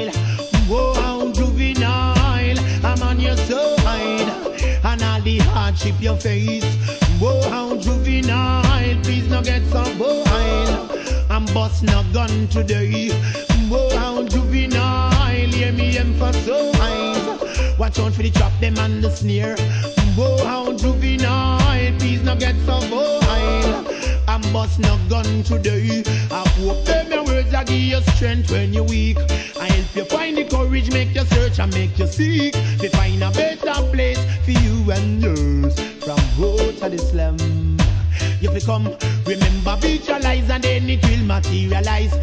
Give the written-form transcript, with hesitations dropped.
juvenile. Whoa, how juvenile. I'm on your side. And all the hardship you face. Whoa, how juvenile. Please not get so wild. I'm busting a gun today. Whoa, how juvenile. Hear me emphasize. Watch out for the trap, them and the snare. Whoa, how juvenile. Please not get so wild. I'm busting a gun today. I hope them your words I give you strength when you're weak. I help you find the courage, make you search and make you seek. To find a better place for you and yours. From road to the slum. You become, remember, visualize and then it will materialize.